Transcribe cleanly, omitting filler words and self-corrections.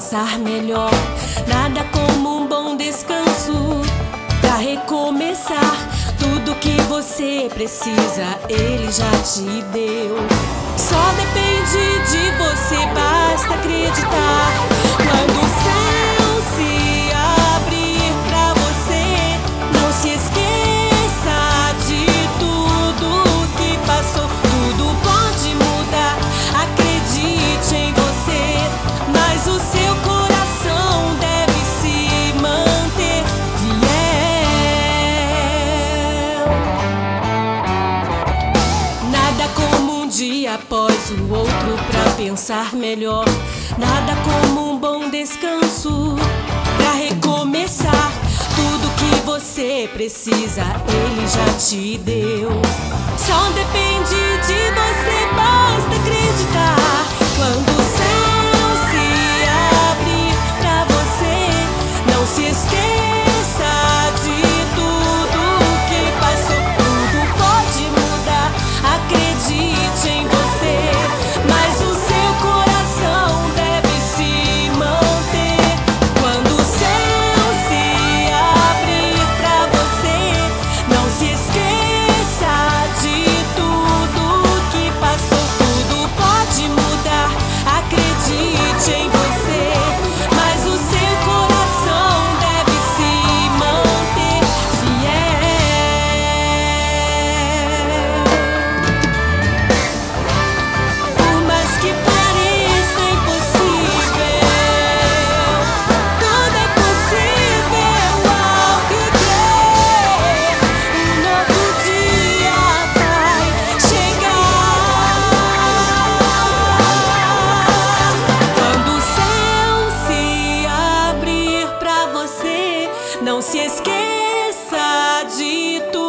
pensar melhor. Nada como um bom descanso pra recomeçar. Tudo que você precisa, Ele já te deu. Só depende de você, basta acreditar. Quando o céu se abrir pra você, não se esqueça de tudo que passou. Tudo pode mudar, acredite em você, mas o seu coração deve se manter fiel. Nada como um dia após o outro pra pensar melhor. Nada como um bom descanso pra recomeçar. Tudo que você precisa, Ele já te deu. Só depende de você, basta acreditar. Quando o céu se abrir pra você, não se esqueça de tudo que passou. Tudo pode mudar, acredite em você, mas o seu coração deve se manter. Quando o céu se abrir pra você, não se esqueça de tudo que passou. Tudo pode mudar, acredite em você, mas o seu coração deve se manter fiel. Por mais que pareça impossível, tudo é possível ao que crer. Um novo dia vai chegar. Quando o céu se abrir pra você, não se esqueça de tudo